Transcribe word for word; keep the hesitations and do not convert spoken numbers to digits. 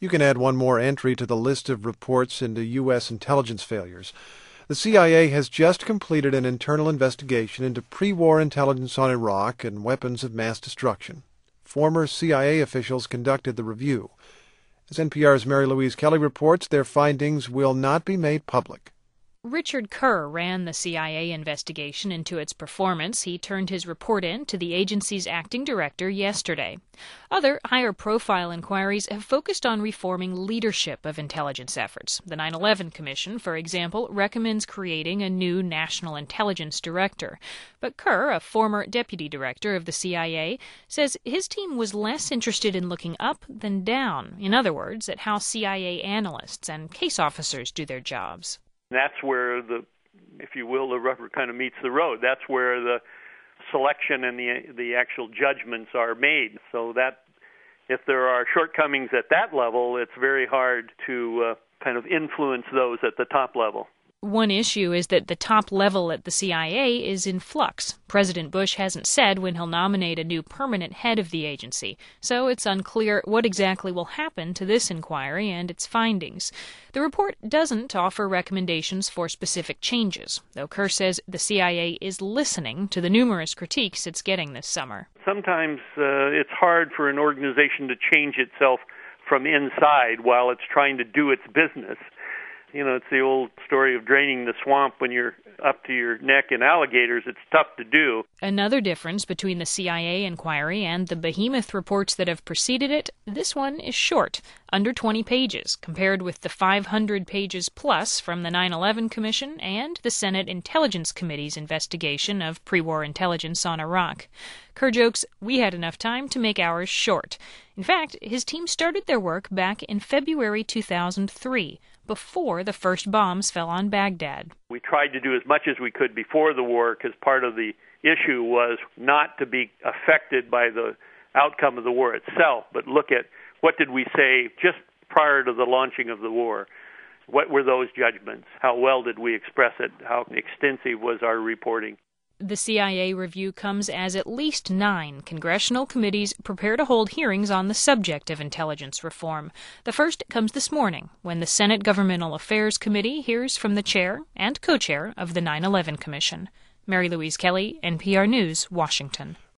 You can add one more entry to the list of reports into U S intelligence failures. The C I A has just completed an internal investigation into pre-war intelligence on Iraq and weapons of mass destruction. Former C I A officials conducted the review. As N P R's Mary Louise Kelly reports, their findings will not be made public. Richard Kerr ran the C I A investigation into its performance. He turned his report in to the agency's acting director yesterday. Other higher-profile inquiries have focused on reforming leadership of intelligence efforts. The nine eleven Commission, for example, recommends creating a new national intelligence director. But Kerr, a former deputy director of the C I A, says his team was less interested in looking up than down. In other words, at how C I A analysts and case officers do their jobs. That's where the, if you will, the rubber kind of meets the road. That's where the selection and the the actual judgments are made. So that if there are shortcomings at that level, it's very hard to uh, kind of influence those at the top level. One issue is that the top level at the C I A is in flux. President Bush hasn't said when he'll nominate a new permanent head of the agency, so it's unclear what exactly will happen to this inquiry and its findings. The report doesn't offer recommendations for specific changes, though Kerr says the C I A is listening to the numerous critiques it's getting this summer. Sometimes uh, it's hard for an organization to change itself from inside while it's trying to do its business. You know, it's the old story of draining the swamp when you're up to your neck in alligators. It's tough to do. Another difference between the C I A inquiry and the behemoth reports that have preceded it, this one is short, under twenty pages, compared with the five hundred pages plus from the nine eleven Commission and the Senate Intelligence Committee's investigation of pre-war intelligence on Iraq. Kerr jokes, we had enough time to make ours short. In fact, his team started their work back in February two thousand three, before the first bombs fell on Baghdad. We tried to do as much as we could before the war because part of the issue was not to be affected by the outcome of the war itself, but look at what did we say just prior to the launching of the war. What were those judgments? How well did we express it? How extensive was our reporting? The C I A review comes as at least nine congressional committees prepare to hold hearings on the subject of intelligence reform. The first comes this morning, when the Senate Governmental Affairs Committee hears from the chair and co-chair of the nine eleven Commission. Mary Louise Kelly, N P R News, Washington.